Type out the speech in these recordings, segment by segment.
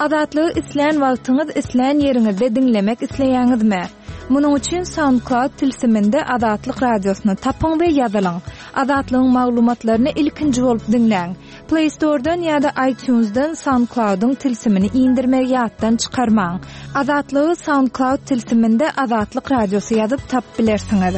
Azatlygy isleýän wagtyňyz isleýän ýeriňizde dinlemek isleýäňizmi? Munuň üçin SoundCloud tilsiminde Azatlyk radiosyny tapyň we ýazylaň. Azatlygyň maglumatlaryny ilkinji bolup dinleň. Play Store'dan ýa-da iTunes'dan SoundCloud'un tilsimini indirmegi ýatdan çykarmaň. Azatlygy SoundCloud tilsiminde Azatlyk radiosy ýazyp tap bilersiňiz.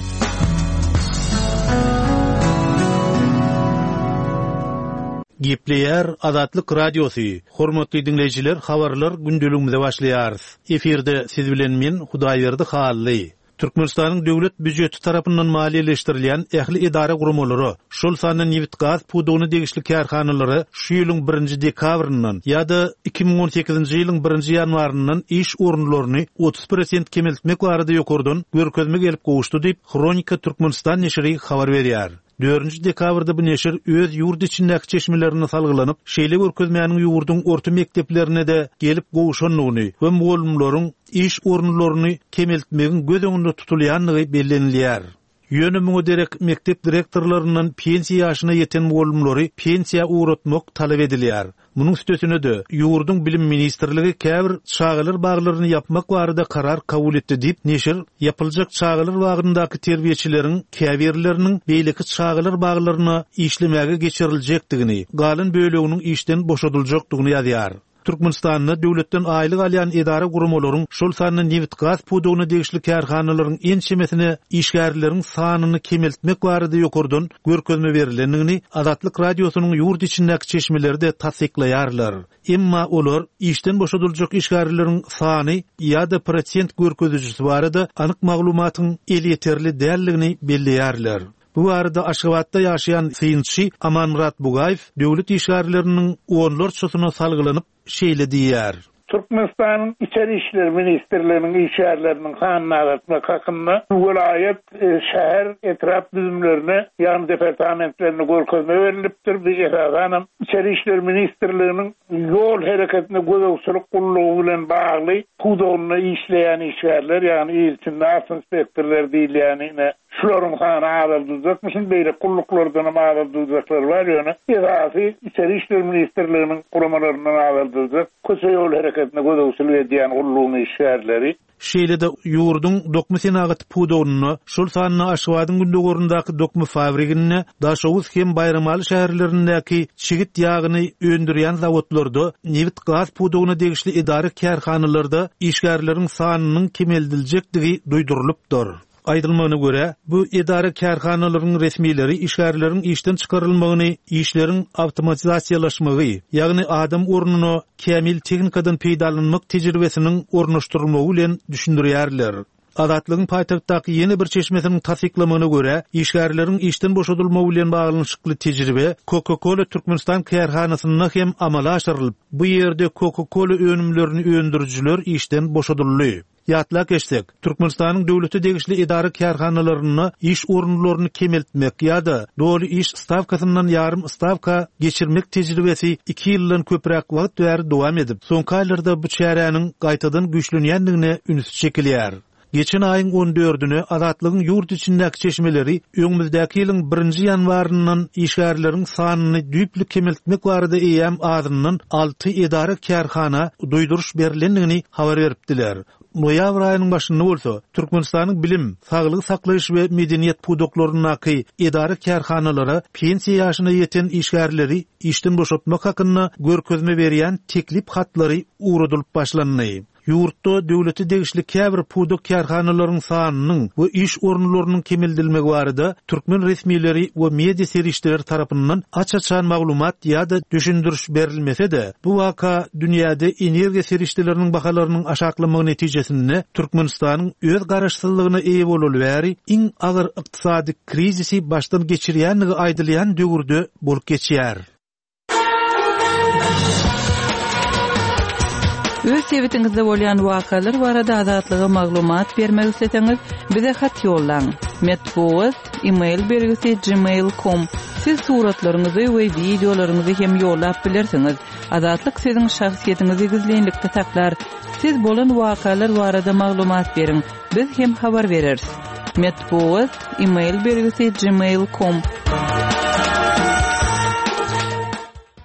Gepleýär Azatlyk radiosu. Hormatly dinleýijiler, habarlar gündeligimizde başlaýar. Eferde siz bilen men Hudaýberdi Hally. Türkmenistanyň döwlet büdjeti tarapyndan maliýeleşdirilýän ähli idara gurumlary, şol sanyň ýewit gaz pudugyny degişli kärhanalary şu ýylyň 1 dekabryndan ýa-da 2018-nji ýylyň 1 ýanwaryndan iş orunlaryny 30% kemeltmek barada ýokurdan görkezme gelip gowuşdy diýip Kronika Türkmenistan neşri habar berýär. 4 dekabrda bu neşir öz ýurt içindäki çeşmelerini salgylanyp, şeýle görkezmäniň ýurdun orta mekdeplerine de gelip gowuşanlygyny we muallimlaryň iş orunlaryny kemeltmegin göz öňünde tutulýanlygy bellenilýär. Ýönümüňe derek mektep direktorlarynyň pensiýa ýaşyna ýeten muallimlary pensiýa uğratmak talap edilýär. Munyň üstesine de ýurdun bilim ministrligi käbir çağılar baglaryny yapmak barada karar kabul etdi diýip neşir yapyljak çağılar bagyndaky terbiýeçileriň käbirleriniň beýleki çağılar baglaryna işlemege geçiriljakdygyny, galan böleginiň işden boşadyljakdygyny ýazýar. Türkmenistanyň döwletden aýlyk alýan idara gurumlaryň şol sanyny ýewit gaz pudugyny degişli kärhanalaryň ençemesine işgärleriň sanyny kemeltmek barada ýokurdan görkezme berilendigini Azatlyk radiosynyň ýurt içindäki çeşmeleri de tasdiklaýarlar. Emma olar işden boşadyljak işgärleriň sany ýa-da prosent görkezüjisi barada anyk maglumatyň elýeterli dälligini belleýärler. Bu arada Aşgabatda ýaşaýan synçy Amanmurat Bugaýew döwlet işgärleriniň onlar çysyna salgylanyp şeýle diýär. Türkmenistan'ın İçeri İşler Ministerliğinin işgärleriniň sanyny azaltmak hakynda vilayet, şäher, etraf düzümlerine, ýa-ni departamentlerine görkezme berilipdir. Bu esasanem İçeri İşler Ministerliğinin ýol hereketine gözegçilik gullugy bilen bagly pudugyny işleýän işgärler, ýa-ni ilçinde as inspektorlar diýilýänine şolaryň sanyny azaldyjak, beýle gulluklardan azaldyjaklar bar ýöne. Esasy İçeri İşler Ministerliğinin guramalaryndan azaldyjak. Köse ýol hereketine gözegçilik edýän gullugyny işgärleri şeýle de ýurdun dokma senagat pudugyny, şol sanyny Aşgabatyň gündegorundaky dokma fabrikini, Daşowuz hem Bayramaly şäherlerindäki çigit ýagyny öndürýän zawodlarda, ýewit gaz pudugyny degişli idara kärhanalarda işgärleriň sanynyň kemeldiljektigi duýdurylypdyr. Aýdylmagyna görä, bu idara kärhanalaryň resmileri işgärleriň işden çykarylmagyny, işleriň awtomatizasiýalaşmagy, ýagny adam ornuny kämil tehnikadan peýdalanmak tejribesiniň ornaşdyrylmagy bilen düşündirýärler. Azatlygyň paýtagtdaky ýene bir çeşmesiniň tasdiklamagyna görä, işgärleriň işden boşadylmagy bilen baglanyşykly tejribe Coca-Cola Türkmenistan kärhanasyna hem amala aşyrylyp, bu ýerde Coca-Cola önümlerini öndürjüler işden boşadylýar. Ýatla geçsek, Türkmenistanyň döwleti degişli idara kärhanalaryny iş orunlaryny kemeltmek ýa-da doly iş stavkasyndan ýarym stavka geçirmek tejribesi 2 ýyldan köpräk wagt bäri dowam edip, soňky aýlarda bu çäräniň gaýtadan güýçlenýändigine üns çekilýär. Geçen aýyň 14-üne Azatlygyň ýurt içindäki çeşmeleri öňümizdäki ýylyň 1 ýanwaryndan işgärleriň sanyny düýpli kemeltmek barada eýäm azyndan 6 idara kärhana duýduruş berilendigini habar beripdiler. Noýabr aýynyň başynda bolsa, Türkmenistanyň bilim, saglyk saklaýyş we medeniýet pudoklarynyňky idara kärhanalary pensiýa ýaşyna ýeten işgärleri işden boşatmak hakynda görkezme berýän teklip hatlary uğradylyp başlandy. Ýurtda döwleti degişli käbir pudok kärhanalaryň sanynyň we iş orunlarynyň kemeldilmegi barada türkmen resmileri we media serişleri tarapyndan açaçan maglumat ýa-da düşündiriş berilmese de, bu waka dünýäde energiýa serişleriniň bahalarynyň aşaklamagy netijesinde Türkmenistanyň öz garaşsyzlygyna eýe bolaly bäri iň agyr ykdysady krizisi başdan geçirýändigi aýdylýan döwürde bolup geçýär. Öz sebitingizde bolýan wakalar barada azatlyga maglumat bermek isteseňiz, bize hat ýollaň. Metbuat email bergisi gmail.com. Siz suratlaryňyzy we videolaryňyzy hem ýollap bilersiňiz. Azatlyk siziň şahsiýetiňizi gizlenlikde saklar. Siz bolan wakalar barada maglumat beriň. Biz hem habar bereriz. Metbuat email bergisi gmail.com.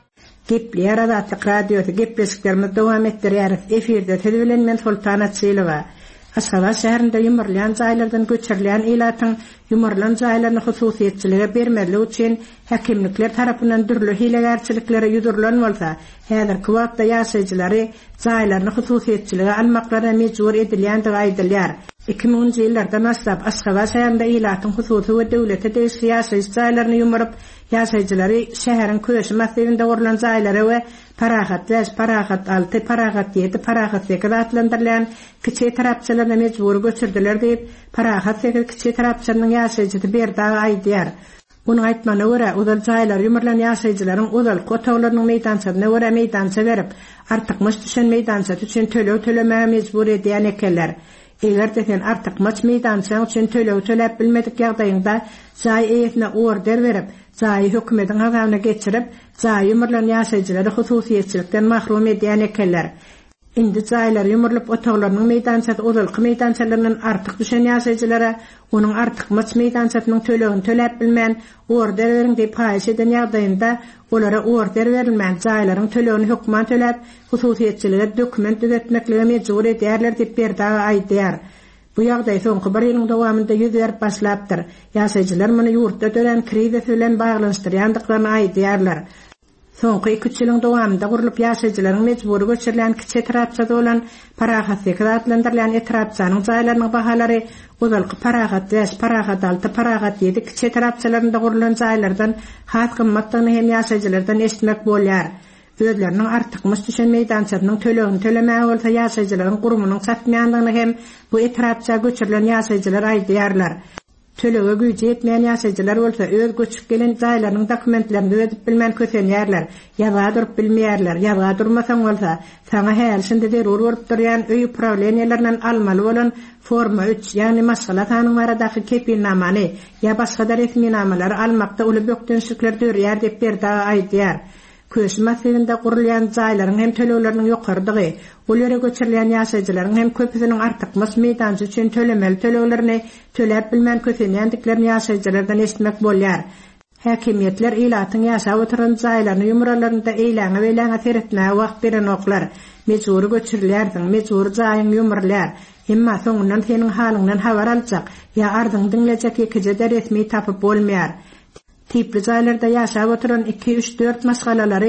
Gepleýär Azatlyk radiosu gepleşiklerimiz dowam etdirýär. Eferde telebilen men Sultan Atsylyga. Aşgabat şäherinde ýumurlayan jaýlardan göçürilýän ilatyň ýumurlan jaýlaryny hususiýetçiligi bermeli üçin häkimlikler tarapyndan dürli hilegärçiliklere ýudurulan bolsa, häzirki wagtda ýaşaýjylary jaýlaryny hususiýetçiligi almaklara mejbur edilýändige aýdylýar. 2010-njy ýyllardan başlap Aşgabat şäherinde ilatyň hususy we döwlete täsir ýaşaýyş jaýlaryny ýumuryp, ýaşaýjylary şäheriň köşe massywynda gurulan jaýlary we Parahat 5, Parahat 6, Parahat 7, Parahat 8 adlandyrılan kiçik tarapçylaryna mejbur göçürdiler diýip, Parahat 8 kiçik tarapçylarynyň ýaşaýjy berdagy aýdýar. Onuň aýtmanyna görä, uzal jaýlar ýumurlan ýaşaýjylaryň uzal kotaglarynyň meýdançasyna görä meýdança berip, artykmyş düşen meýdança üçin tölemäge mejbur edýän ekenler. Eger de sen artykmyş meýdança üçin töläp bilmedik ýagdaýynda jaý eýetine order berip, jaý hökümetiň hazabyna geçirip, jaý ýumurlan ýaşaýjylary hususiýetçilikden mahrum edýän ekenler. Indi jaýlar ýumurylyp otaglarynyň meýdançasy uzalky meýdançalarynyň artyk düşen ýaşaýjylara onuň artykmyş meýdançasynyň tölegini töläp bilmän order beriň diýip haýyş eden ýagdaýynda olara order berilmän jaýlaryň tölegini hökümet töläp hususiýetçilere dokument düzeltmekligi mejbur edýärler diýip berdagy aýdýar. Bu ýagdaý soňky bir ýylyň dowamynda ýüz berip başlapdyr. Ýaşaýjylar muny ýurtda dören kriz bilen baglanşdyrýandyklaryny aýdýarlar. Soňky 2 ýylyň dowamynda gurulyp ýaşaýjylaryň mejburi göçürilen kiçik tarapçada bolan Parahat 8 adlandyrılan etrapçanyň jaýlarynyň bahalary uzalky Parahat 5, Parahat 6, Parahat 7 kiçik tarapçalarynda gurulan jaýlardan has gymmatlygyny hem ýaşaýjylardan eşitmek bolýar. Özlerinin artykmyş düşen meýdançasynyň tölegini tölemäge bolsa ýaşaýjylaryň gurumunyň satmaýandygyny hem bu etrapça göçürilen ýaşaýjylar aýdýarlar. Tölege güýji etmeýän ýaşaýjylar bolsa öz göçüp gelen jaýlarynyň dokumentlerini ödüp bilmän kösenýärler, ýa-da durup bilmeýärler, ýa-da durmasaň bolsa, saňa häzirde derur borup durýan öý problemlerinden almaly bolan forma 3, ýani maşgala tanyň aradaky kepilnamany ýa başga da resmi namalary almakda uly bökdünçlikler dörýär diýip berdagy aýdýar. Köşe massywynda gurulýan jaýlaryň hem tölegleriniň ýokardygy, olary göçürilen ýaşaýjylaryň hem köpüsiniň artykmyş meýdança üçin tölemeli töleglerini töläp bilmän kösenýändiklerini ýaşaýjylardan eşitmek bolýar. Häkimiýetler ilatyň ýaşap oturan jaýlaryny ýumuralarynda eýlänge we eýlänge seretmäge wagt beren oklar. Mejbur göçürilýärdiň, mejbur jaýyň ýumurlar. Emma soňundan seniň halyňdan habar aljak, ýa ardyň dinlejek ekije resmi tapyp bolmaýar. Tipli jaýlarda ýaşap oturan 2-3-4 maşgalalary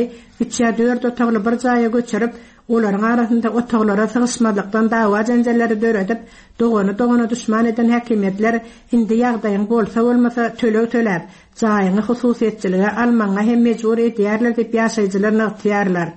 3-4 otagly bir jaýa göçürip, olaryň arasynda otaglara sygyşmazlykdan dawa janjallary döredip, dogany düşman eden häkimiýetler indi ýagdaýyň bolsa bolmasa töläp, jaýyny hususiýetçiligi almaňa hem mejbur edýärler diýip ýaşaýjylar näçýärler.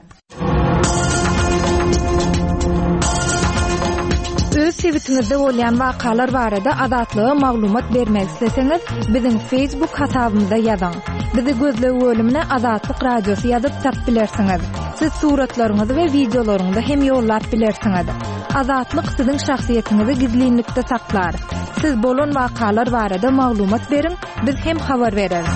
Öz sewitimizde bolýan wakalar barada adatlyga maglumat bermek isteseňiz, biziň Facebook hasabymyza ýazyň. Bizi gözlegi bölümine Azatlyk radiosu ýazyp tap bilersiňiz. Siz suratlaryňyzy we videolaryňyzy hem ýollap bilersiňiz. Azatlyk siziň şahsiýetiniňizi gizlinlikde saklar. Siz bolan wakalar barada maglumat beriň, biz hem habar bereriz.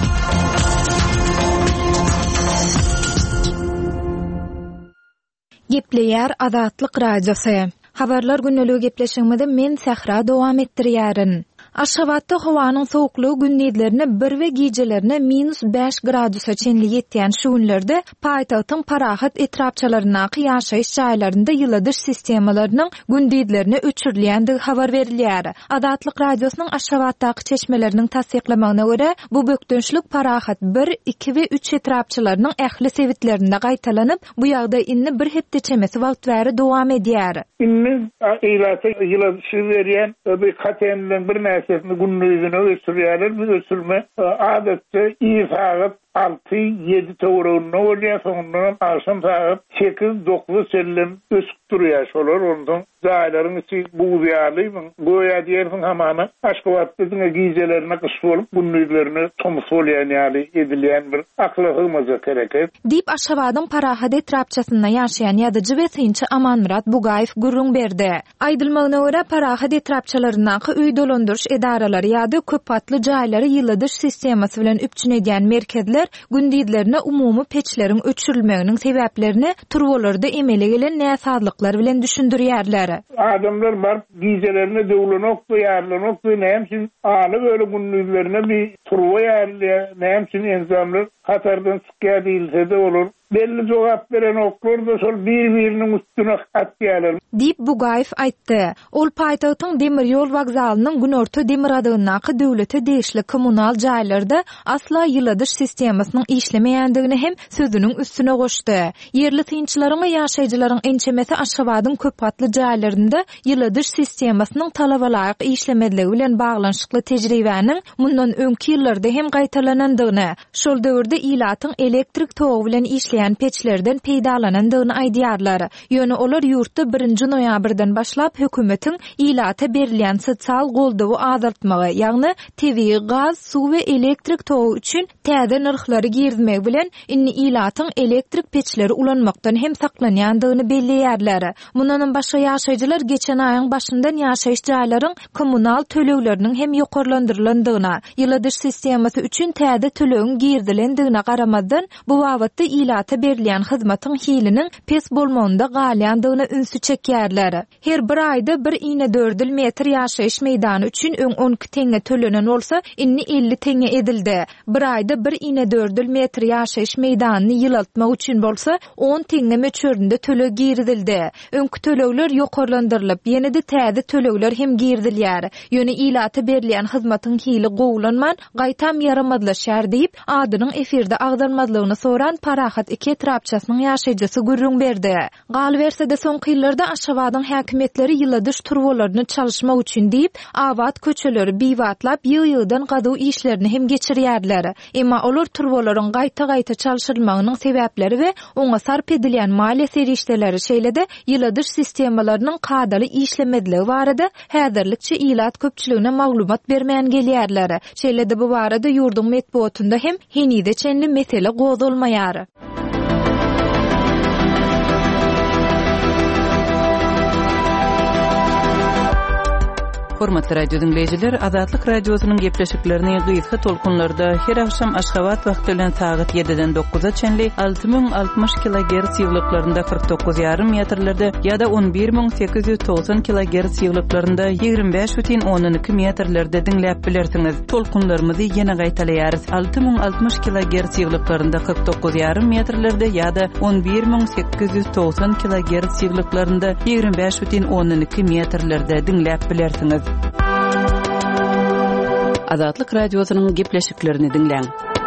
Gepleýär Azatlyk radiosu. Habarlar günneligi gepleşigimizde men Sahra dowam etdirýärin. Aşgabatda howanyň sowuklugy gündizlerini 1 we gijelerini -5 gradusa çenli ýetýän şu günlerde paýtagtyň Parahat etrapçalaryna ýaşaýyş jaýlarynda ýyladyş sistemalarynyň gündizlerini öçürilýändigi habar berilýär. Azatlyk radiosynyň Aşgabatdaky çeşmeleriniň tasdiklamagyna görä, bu bökdünçlik Parahat 1, 2 we 3 etrapçalarynyň ähli sewitlerinde gaýtalanyp, bu ýagdaý inni bir hepde çemesi wagt bäri dowam edýär. Inni ýyladyş berýän bir katenden bir näsesini günnüzüne ösürýärler, bu ösürme adatda ýysagyp 6-7 töwrüne bolýar, soňra aşam saat 8-9 sellim ösüp durýar şolar, ondan jaýlaryň içi buýaly, goýa diýersiň hamana Aşgabatdyň gijelerine gyş bolup günnüzlerini tomus bolýan ýaly edilýän bir aklygymyza kereket. Diýip Aşgabatyň Parahat etrapçasyna ýaşaýan ýadyjy we synçy Amanmurat Bugaýew gurrun berdi. Aýdylmagyna görä Parahat etrapçalaryna öý dolandyryş edaralary ýa-da köp patly jaýlary ýyladyş sistemasy bilen üpçün edýän merkezler gündizlerine umumy peçleriň öçürilmeginiň sebäplerini turwalarda emele gelen näsazlyklar bilen düşündirýärler. Adamlar bar gijelerini döwlenok we ýarlanok we näme üçin aly böyle gündizlerine bir turwa ýarly, näme üçin enzamlar hatardan çıkya değilse de olur. Belli cevap veren oklar da sol bir-birinin üstüne atyalar. Dip Bugayev aýtdy. Ol paýtagtyň demir ýol wagzalynyň günorta demir adygynaky döwlete deýişli kommunal jaýlarda asla ýyladyş sistemasynyň işlemeýändigini hem sözüniň üstüne goşdy. Yerli tynçylaryň we ýaşaýjylaryň ençemeti Aşgabatyň köp gatly jaýlarynda ýyladyş sistemasynyň talaba laýyk işlemediligi bilen baglanşykly tejribäniň mundan öňki ýyllarda hem gaýtarlanandygyny, şol döwürde ilatyň elektrik togy bilen işleýän peçlerden peýdalanandygyny aýdýarlar. Ýöne olar ýurtda 1 noýabrdan başlap hökümetiň ilata berilýän sosial goldawy azaltmagy, ýagny tebii gaz, suw we elektrik togy üçin täze narhlary girdmek bilen inni ilatyň elektrik peçleri ulanmakdan hem saklanýandygyny belleýärler. Mundan başga ýaşaýjylar geçen aýyň başyndan ýaşaýyş jaýlaryň kommunal tölegleriniň hem ýokarlandyryldygyna, ýyladyş sistemasy üçin täze tölegin girdilendigine garamazdan bu wagtda ilata berilýän hyzmatyň hiliniň pes bolmagyna galýandygyna ünsü çekýärler. Her bir aýda 1,4 metr ýaşaýyş meýdany üçin öň 12 teňe tölenen bolsa, inni 50 teňe edildi. Bir aýda 1,4 metr ýaşaýyş meýdanyny ýylaltmak üçin bolsa, 10 teňe möçöründe töle girdildi. Öňki tölegler ýokarlandyrylyp, ýene-de täze tölegler hem girdilýär. Ýöne ilata berilýän hyzmatyň hili gowulanman, gaýtam ýaramazlaşýar diýip adynyň efirde agdarmazlygyny soran Parahat 2 trapçasynyň ýaşaýjysy gürrüň berdi. Galbersede soňky ýyllarda Aşgabatyň häkimetleri ýyladyş turbolaryny çalışmak üçin diýip awat köçeleri biwatlap ýygy-ýygydan gaduw işlerini hem geçirýärler. Emma olar turbolaryň gaýta-gaýta çalışylmagynyň sebäpleri we oňa sarp edilýän maliýe serişdeleri şeýlede ýyladyş sistemalarynyň kadaly işlemediligi barada häzirlikçe ilat köpçüligine maglumat bermeýän gelýärler. Şeýlede bu barada ýurdun metbuatynda hem henide çenli mesele gozulmaýar. Hormatly radio dinleyijiler, Azatlyk radiosynyň gepleşiklerini gyzga tolkunlarda her akşam Aşgabat wagty bilen saat 7-den 9-a çenli 6060 kHz ýyglyklarynda 49,5 metrlerde ýa-da 11890 kHz ýyglyklarynda 25,12 metrlerde dinläp bilersiňiz. Tolkunlarymyzy ýene gaýtalarys. 6060 kHz ýyglyklarynda 49,5 metrlerde ýa-da 11890 kHz ýyglyklarynda 25,12 metrlerde dinläp bilersiňiz. Azatlyk radiosynyň gepleşiklerini dinleň.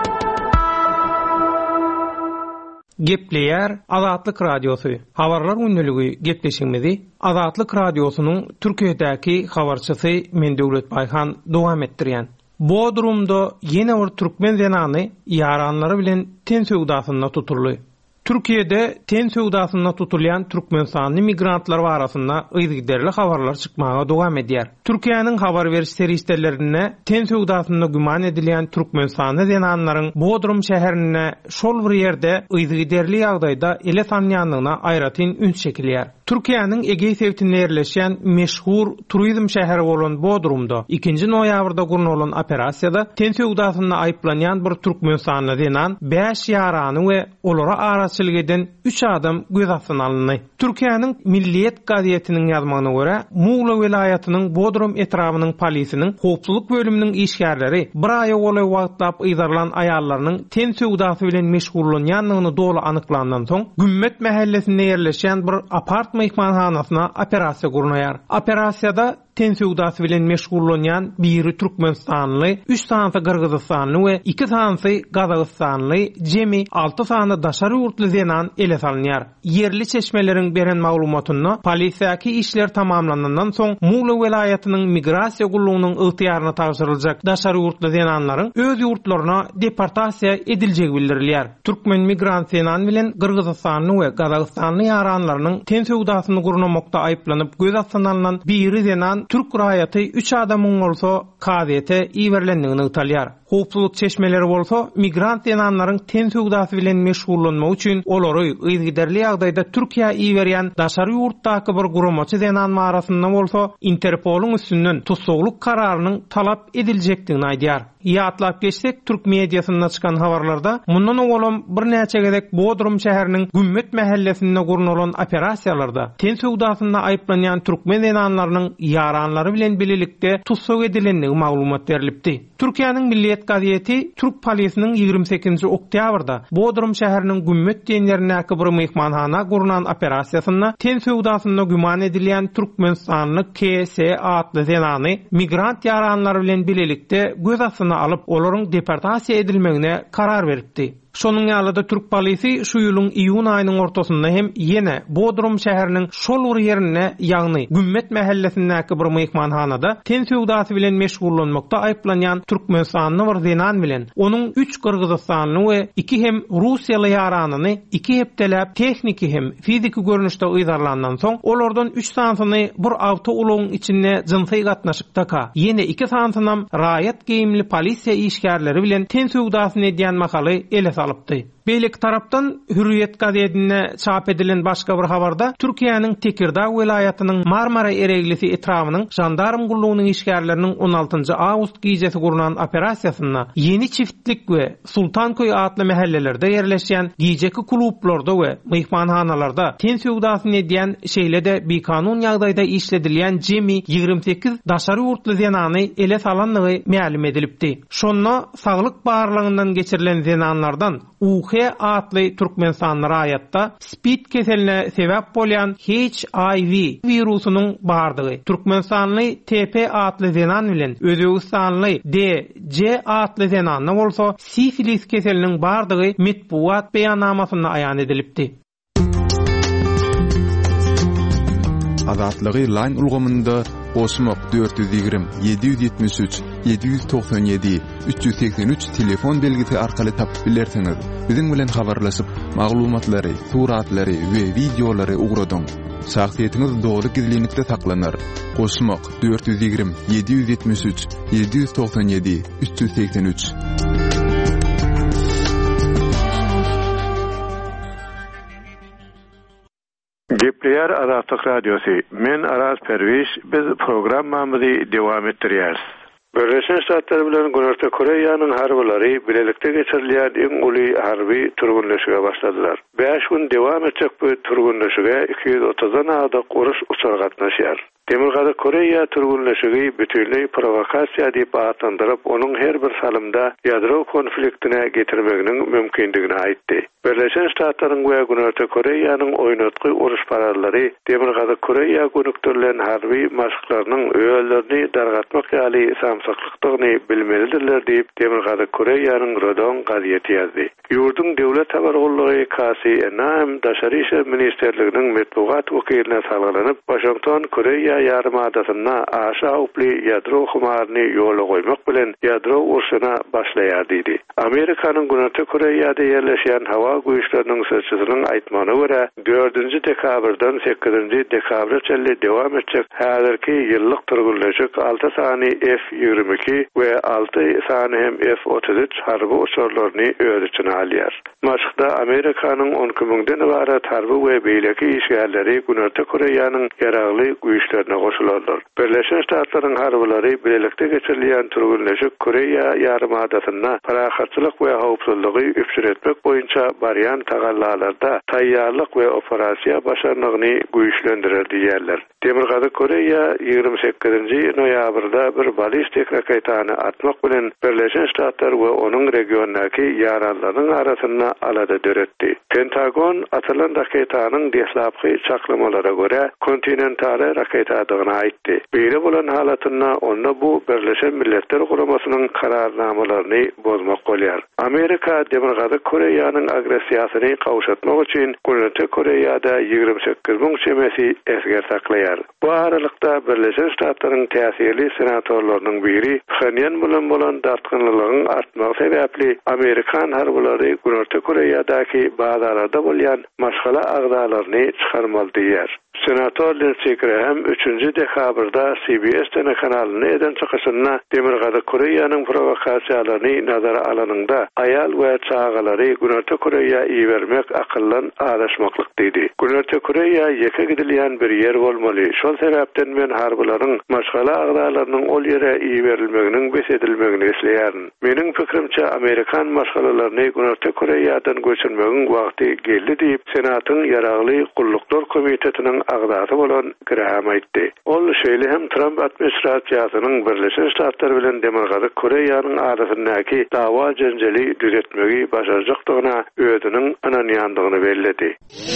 Gepleýär Azatlyk radiosu. Habarlar günneligi gepleşigimizi Azatlyk radiosynyň Türkiýedäki habarçysy men Döwlet Baýhan dowam etdirýän. Bodrumda ýene bir türkmen zenany ýaranlary bilen ten söwdasynda tutuldy. Türkiýede ten söwdasynda tutulýan türkmenistany migrantlar barasynda ýygyderli habarlar çykmaga dowam edýär. Türkiýanyň habar beriş serişdelerine ten söwdasynda güman edilýän türkmenistany zenanlaryň Bodrum şäherine şol bir ýerde ýygyderli ýagdaýda ele tanýanlygyna aýratyn üns çekilýär. Türkiýanyň Egey sewtinde ýerleşýän meşhur turizm şäheri bolan Bodrumda 2 noýabrda gurnulan operasiýada ten söwdasynda aýplanýan bir türkmenistany zenan 5 ýarany we olara araçylyk eden 3 adam göz astyna alındy. Türkiýanyň Milliýet gazetiniň ýazmagyna görä, Muğla welaýatynyň Bodrum etrafynyň polisiniň howpsuzlyk bölüminiň işgärleri bir aýa goly wagtlap ýydarlan aýallarynyň ten söwdasy bilen meşgullanýanlygyny dolu anyklandan soň Gümmet mahallesinde ýerleşýän bir apart mehmanhanasyna operasiýa gurulýar. Operasiýada ten söwdasy bilen meşgullanýan biri Türkmenistanly, 3 sany Kyrgyzstanly we 2 sany Gazagstanly, jemi 6 sany daşary ýurtly zenan ele salynýar. Yerli çeşmeleriň beren maglumatyna polisiýaky işler tamamlanandan soň Muğla welaýatynyň migrasiýa gullugynyň ygtyýaryna tapşyryljak daşary ýurtly zenanlaryň öz ýurtlaryna deportasiýa ediljegi bildirilýär. Türkmen migrant zenan bilen Kyrgyzstanly we Gazagstanly ýaranlarynyň ten söwdasyny gurnamakda aýplanyp göz astyna alynan biri zenan Türk raýaty 3 adamyň bolsa KDT iýerlendigini ýytalýar. Howpsuzlyk çeşmeleri bolsa migrant zenanlaryň ten söwdasy bilen meşgullanmak üçin olary ýygyderli ýagdaýda Türkiýa iýerýän daşary ýurtdaky bir guramaçy zenan arasynda bolsa Interpoluň üstünden tutsaklyk kararynyň talap ediljekdigini aýdýar. Ýatlap geçsek Türk mediasynda çykan habarlarda mundan oňalym bir näçe gezek Bodrum şäheriniň Gümmet mahallesinde gurnulan operasiýalarda ten söwdasynda aýplanýan türkmen zenanlarynyň ýara yaranlary bilen bilelikde tutsuk edilenligi maglumat berilipdi. Türkiýanyň Milliyet gazeti Türk polisiniň 28-nji oktýabrda Bodrum şäheriniň Gümmet diýenlerindäki bir mehmanhana gurulan operasiýasyna ten söwdasyna güman edilýän Türkmenistanlyk KS adly zenany migrant yaranlary bilen bilelikde göz astyna alyp olaryň deportasiýa edilmegine karar beripdi. Şonuň ýalyda Türk polisi şu ýylyň iýun aýynyň ortasynda hem ýene Bodrum şäheriniň şol bir ýerine, ýagny Gümmet mahallesindäki bir mehmanhanada ten söwdasy bilen meşgullanmakda aýplanýan Türkmenistanly bir zenan bilen onuň 3 Kırgyzstanly we 2 hem Russiýaly ýaranyny 2 hepdelap tekniki hem fiziki görnüşde uýdarlandan soň olardan 3 sansyny bir awto ulugyň içinde jynsy gatnaşykda ýene 2 sansynam raýat geyimli polisiýa işgärleri bilen ten söwdasyny edýän makaly ele alıpdy. Beýlik tarapdan Hürriyet gazetine çap edilen başga bir habarda Türkiýanyň Tekirdağ welaýatynyň Marmara ereglisi etrafynyň jandarm gullugynyň işgärleriniň 16-njy awgust gecesi gurulan operasiýasyna Yeni Çiftlik we Sultanköy adly mahallelerde ýerleşýän geceki klublarda we mehmanhanalarda ten söwdasyny edýän şeýlede bekanun ýagdaýda işledilýän jemi 28 daşary urtly zenany ele salanlygy ma'lum edilipdi. Şonda saglyk barlygyndan geçirilen zenanlardan UH adly Türkmenistanly raýatda spid keseline sebäp bolýan HIV virusynyň bardygy, Türkmenistanly TP adly zenan bilen Özbegistanly DJ adly zenan bolsa sifilis keseliniň bardygy metbuat beýannamasyna aýan edilipdi. Azatlygy line ulgamynda Osmok 420 773 797 383 telefon belgisi arkaly tapyp bilersiňiz. Biziň bilen habarlaşyp maglumatlary, suratlary we videolary ugradyň. Şahsiýetiniz dogry gizlilikde saklanır. Osmok 420 773 797 383. Gepleýär Azatlyk Radiosu. Men Araz Perwiş, biz programmamyzy dowam etdirýäris. Birleşen Ştatlar bilen Güney Koreýanyň harbalary bilelikde geçirilýän iň uly harby turgunlaşyga başladylar. 5 gün dowam etjek bu turgunlaşyga 230-dan adaç uruş uçagy gatnaşýar. Demirgada Koreýa turgunlaşygy bütünlei provokasiýa diýip atandyrıp, onuň her bir salymda ýadro konfliktine getirmeginiň mümkindigini aýtdy. Birleşen Ştatlaryň we Güney Koreýanyň oýnatky uruş paralary Demirgada Koreýa gönükdirilen harby maşyklarynyň öýlerini dargatmak ýaly samsaklykdygyny bilmelidirler diýip Demirgada Koreýanyň Rodon gazeti ýazdy. Ýurdun döwlet habargullygy KCNA daşary işler ministerliginiň metbuat wekiline salgylanyp, Washington Koreýa ýarymadasyna aşa uply ýadro humaryny ýola goýmak bilen ýadro uruşyna başlaýar diýdi. Amerikanyň Güney Koreýada ýerleşýän hawa güýçleriniň sözçüsiniň aýtmanyna görä 4-nji dekabrdan 8-nji dekabrgacha dowam etjek häzirki ýyllyk turgunlaşyk 6 sany F-22 we 6 sany hem F-33 harby uçurlaryny öz içine alýar. Maşykda Amerikanyň 10.000-den ibaret harby we beýleki işgärleri Güney Koreýanyň ýaragly güýçlerine goşularlar. Birleşen Ştatlaryň harbylary bilelikde geçirilýän turgunlaşyk Koreýa ýarymadasyna parahatçylyk we howpsuzlygy üpsüretmek boýunça barýan tagallalarda taýýarlyk we operasiýa başarnygyny güýçlendirer diýerler. Demirgada Koreýa 28-nji noýabrda bir balistik raketany atmak bilen Birleşen Ştatlar we onuň regiondaky ýaranlaryň arasyna alada döretdi. Pentagon atylan raketanyň deslapky çaklamalara görä kontinental raketa adygyny aýtdy. Beýle bolan halatyna onda bu Birleşen Milletler Guramasynyň kararnamalaryny bozmak bolýar. Amerika Demirgada Koreýanyň agresiýasyny gawşatmak üçin Güney Koreýada 28.000 çemesi esger saklaýar. Bu aralykda Birleşen Ştatlaryň täsirli senatorlarynyň biri Pxenyan bilen bolan dartgynlygyň artmagy sebäpli Amerikan harbylary Güney Koreýadaky bazarlarda bolýan maşgala agdalaryny çykarmaly diýer. Senator Lindsey Graham 3-nji dekabrda CBS telekanalyna eden çykyşyna Demirgada Koreýanyň provokasiýalaryny nazara alanyňda aýal we çağalary Güney Koreýa iýermek akyllan araşmaklyk diýdi. Güney Koreýa ýeke gidilýän bir ýer bolmaly. Şol sebäpden men harbylaryň maşgala agdalarynyň ol ýere iýerilmeginiň besedilmegini isleýärin. Meniň pikirimçe Amerikan maşgalalaryny Güney Koreýadan göçürmegiň wagty geldi diýip Senatyň ýaragly gulluklar komitetiniň agdaty bolan Graham aýtdy. Ol şeýle hem Trump administrasiýasynyň Birleşen Ştatlar bilen Demirgazyk Koreýanyň arasyndaky dawa jenjeli düzeltmegi başarjakdygyna özüniň ananýandygyny bellädi.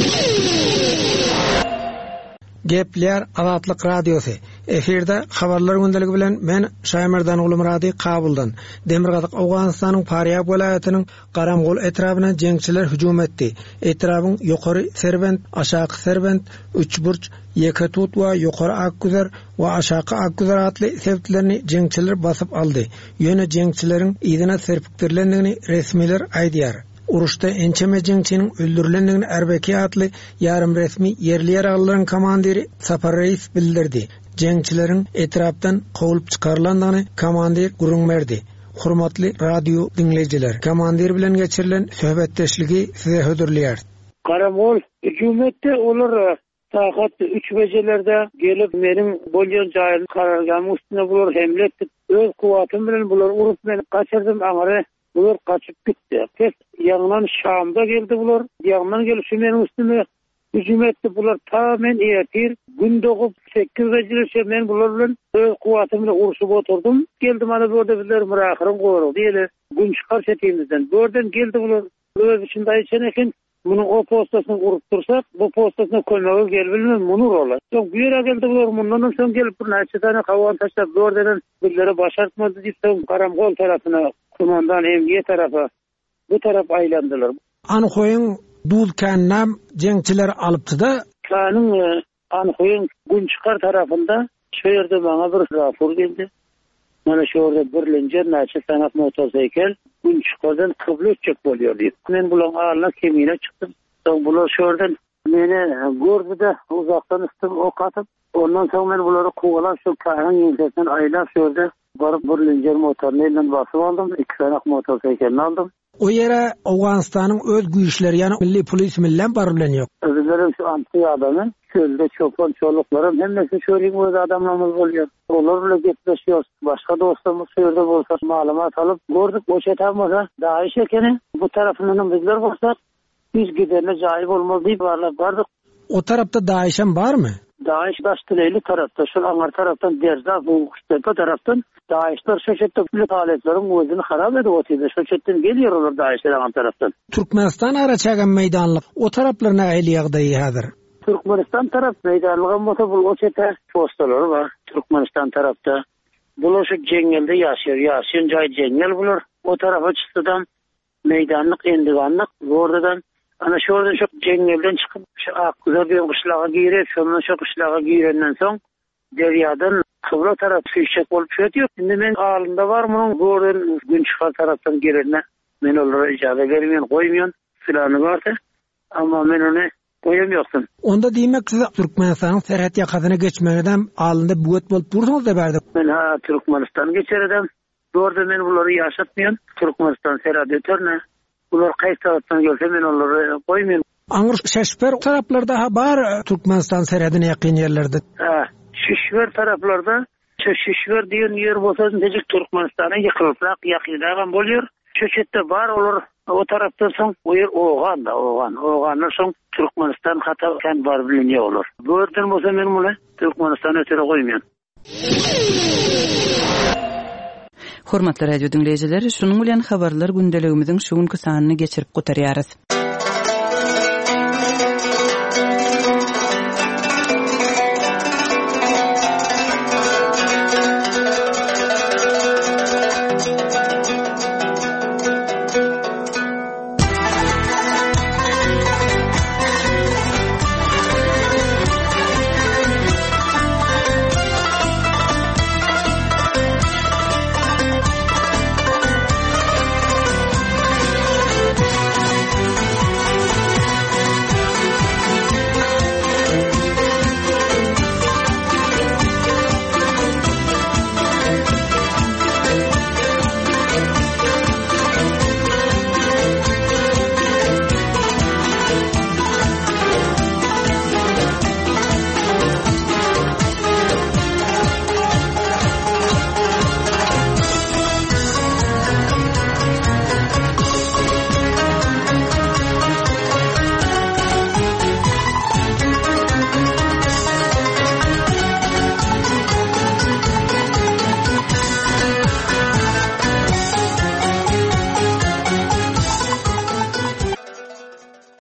Gepler Azatlyk Radiosu. Eferde habarlar gündəligi bilen men Şaýmardan Ulumrady Kabuldan. Demirgazyk Awganistanyň Faryab welaýatynyň Garamgol etrabyna jeňçiler hüjum etdi. Etrabyň ýokary Serbent, aşaky Serbent, Üçburç, Yekatut we ýokary Akgüzer we aşaky Akgüzer atly sebtlerini jeňçiler basyp aldy. Ýöne jeňçileriň ýygyna serpikdirlendigini resmiler aýdýar. Uruşda ençeme jeňçiniň öldürilendigini Erbeki atly yarım resmi yerli ýaraglaryň komandiri Sapar Reis bildirdi. Jeňçileriň etrapdan gowylyp çykarlandygyny komandir gurulmerdi. Hormatly radio dinleyijiler, komandir bilen geçirilen söhbetdeşligi size hödürleýär. Garamol hükümette olur saat 3 bejelerde gelip meniň bolýan jaýym karargam üstüne bular hemlet öz kuwatym bilen bular urup meni kaçırdym aňary. Bular kaçıp gitti. Tek ýandan Şamda geldi bular. Ýandan gelip meniň üstüme hüjüm etdi. Bular ta men ertir gün dogup 8 bejelişe men bular bilen öz kuwatym bilen uruşup oturdum. Geldim ana börde bizler murahyň goýury diýeli. Gün çykar setimizden. Börden geldi bular. Öz içinde aýçan eken munyň o postasyny urup dursak, bu postasyna kömege gelbilmem munur olar. Soň bu ýere geldi bular. Mundan soň gelip bir näçe tane hawan taşlap bördeden bizlere başartmady diýip Garamgol tarapyna kumandan emniyet tarafı bu taraf aylandılar. Anhoyun Dulkannam jeňçiler alypdy da Kanın Anhoyun Günçykar tarafında şeýerde bana bir rapor geldi. Mana şu ýerde birlenje näçe sanat motorsaykel Günçykardan kıbla ötjek bolýar diýip. Men bulan alna kemine çykdym. Soň bular şu ýerden meni gördü-de uzakdan üstüm ok atyp, ondan soň men bulary kogalap şu kanın ýerden aýlap şu ýerde barıp birlenje motorlaryny basyp aldym. 2 sanat motorsaykelini aldym. O ýere Awganistanyň öz güýçleri, ýani milli polis bilen barylany ýok. Özlerim şu Antiýadanyň çölde çopan çoluklarım hemmesi şöyle öz adamlarımız bolýar. Olar bilen getleşýär. Başga dostlarymyz şeýerde bolsa maglumat alyp gördük. O çetamyza daýyş ekeni bu tarapyndan bizler bolsak biz giderle jaý bolmaz diýip bardyk. O tarapda daýyşan barmy? Daýyş Daşdyleýli tarapda, şu aňar tarapdan Derza bu Tepe tarapdan daýyşlar şeýle bilen aletlerin özüni harap edip otýar. Şeýle gelýär olar daýyşlar aňar tarapdan. Türkmenistan araçagan meýdanlyk o taraplarına aýly ýagdaý häzir. Türkmenistan taraf meýdanlygy bolsa bu oçete postalary bar. Türkmenistan tarapda bular şu jeňelde ýaşaýan jaý jeňel bular. O tarafa çykdydan meýdanlyk endiganlyk gordadan ana şu ýerden şu jeňelden çykyp şu Akgüzer diýen gışlaga girip, şondan şu gışlaga girenden soň derýadan Kıbra taraf süýçek bolup çöýüyor. Şimdi men alynda bar munyň gordan Günçykar tarapdan girene men olara ijaza bermeýän, goýmaýan filany bardy. Amma men onu goýamýaksyn. Onda diýmek siz Türkmenistanyň serhat ýakasyna geçmegeden alynda büget bolup durdyňyz da berdi. Men Türkmenistany geçer edem. Gorda men bulary ýaşatmaýan. Türkmenistan serhat öterne. Bular gaýta tarapdan gelse men olary goýmaýan. Aňyr şeşper taraplarda bar Türkmenistan serhadyna ýakyn ýerlerde. Şişver taraplarda, Şişver diýen ýer bolsa dejik Türkmenistana ýykylyprak ýakynlagan bolýar. Çöçetde bar olar o tarapdan soň o ýer oğanlar soň Türkmenistan hata kan bar bilinýär olar. Börden bolsa men muny Türkmenistan ötere goýmaýan. Hormatly radio dinleyijiler, şunuň bilen habarlar gündeligimiziň şu günkü sanyny geçirip gotarýarys.